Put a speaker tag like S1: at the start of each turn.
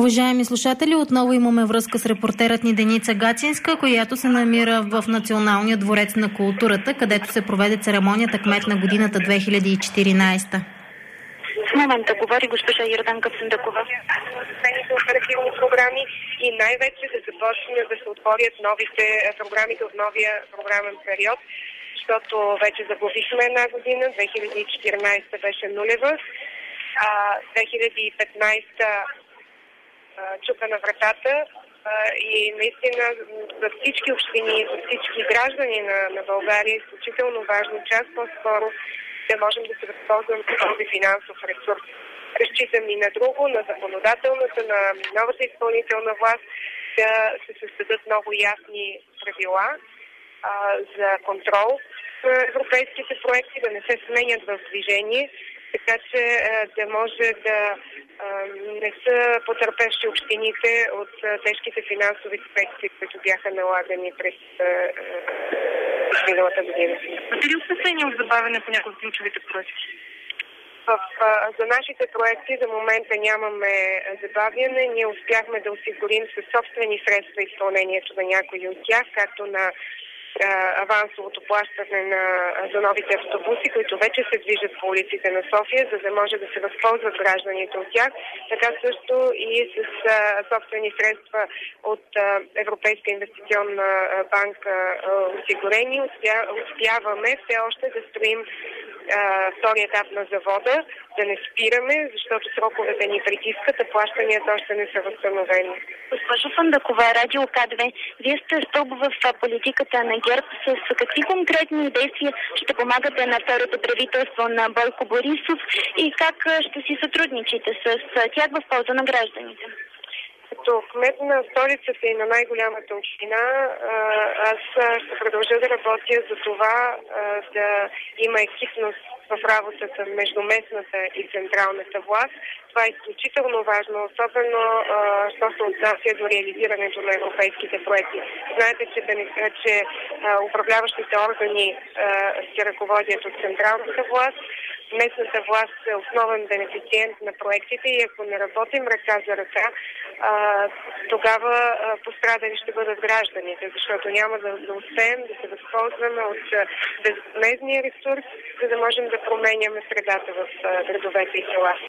S1: Уважаеми слушатели, отново имаме връзка с репортерът ни Деница Гацинска, която се намира в Националния дворец на културата, където се проведе церемонията Кмет на годината 2014.
S2: В момента говори госпожа Йорданка Фундакова. Последните оперативни програми и най-вече да започне да се отворят новите програмите от новия програмен период, защото вече загубихме една година, 2014 беше нулева, 2015 чука на вратата и наистина за всички общини, за всички граждани на България е изключително важно час по-скоро да можем да се възползваме от този финансов ресурс. Разчитам и на друго, на законодателната, на новата изпълнителна власт да се създадат много ясни правила за контрол на европейските проекти, да не се сменят в движение, така че да може да не са потърпевши общините от тежките финансови корекции, които бяха налагани през миналата година.
S3: Дали опасения от забавяне по някои от ключовите проекти?
S2: За нашите проекти за момента нямаме забавяне. Ние успяхме да осигурим със собствени средства изпълнението на някои от тях, както на авансовото плащане за новите автобуси, които вече се движат по улиците на София, за да може да се възползват гражданите от тях. Така също и с собствени средства от Европейска инвестиционна банка осигурени. Успяваме все още да строим втори етап на завода, да не спираме, защото сроковете ни притискат, а плащанията още не са възстановени.
S4: Госпожо Фундакова, Радио К2, Вие сте стълб в политиката на ГЕРБ. С какви конкретни действия ще помагате на второто правителство на Бойко Борисов и как ще си сътрудничите с тях в полза на гражданите?
S2: Като кмет на столицата и на най-голямата община, аз ще продължа да работя за това да има екипност в работата между местната и централната власт. Това е изключително важно, особено що се отнася до реализирането на европейските проекти. Знаете, че управляващите органи се ръководят от централната власт. Местната власт е основен бенефициент на проектите и ако не работим ръка за ръка, тогава пострадали ще бъдат гражданите, защото няма да успеем да се възползваме от безвъзмездния ресурс, за да можем да променяме средата в градовете и села.